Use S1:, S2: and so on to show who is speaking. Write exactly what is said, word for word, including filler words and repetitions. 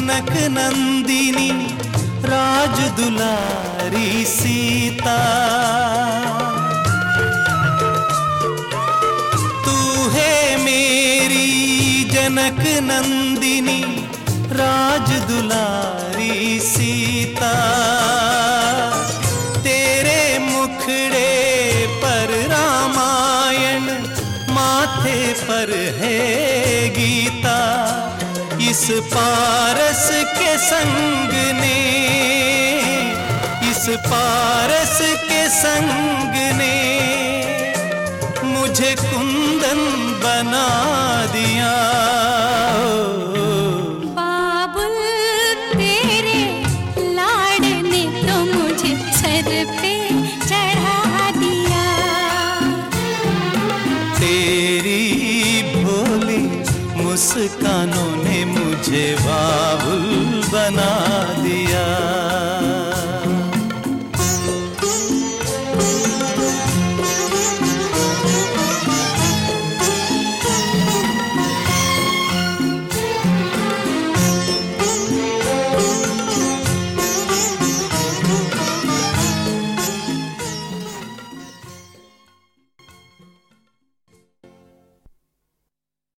S1: जनक नंदिनी राज दुलारी सीता। तू है मेरी जनक नंदिनी राज दुलारी सीता। तेरे मुखड़े पर रामायण, माथे पर है गीता। इस पारस के संग ने, इस पारस के संग ने मुझे कुंदन बना दिया।
S2: बाबुल तेरे लाड ने तो मुझे सर पे चढ़ा दिया।
S1: तेरी भोली मुस्कानों ने मुझे बाबुल बना